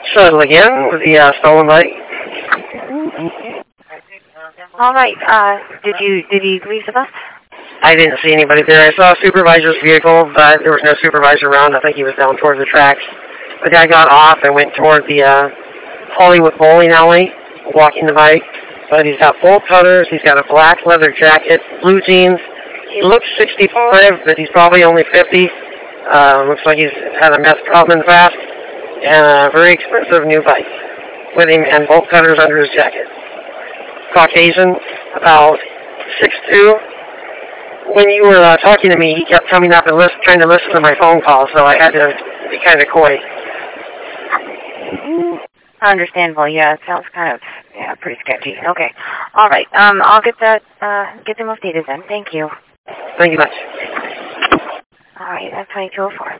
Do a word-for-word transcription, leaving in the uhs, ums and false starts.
Shuttle again with the uh, stolen bike. All right. Uh, did you did he leave the bus? I didn't see anybody there. I saw a supervisor's vehicle, but there was no supervisor around. I think he was down towards the tracks. The guy got off and went toward the uh, Hollywood bowling alley, walking the bike. But he's got bolt cutters. He's got a black leather jacket, blue jeans. He looks sixty-five, but he's probably only fifty. Uh, looks like he's had a meth problem in the past. And a very expensive new bike with him and bolt cutters under his jacket. Caucasian, about six two. When you were uh, talking to me, he kept coming up and list, trying to listen to my phone call, so I had to be kind of coy. Understandable. Yeah, it sounds kind of yeah pretty sketchy. Okay. All right. Um, I'll get that uh get them updated then. Thank you. Thank you much. All right. That's twenty-two oh four.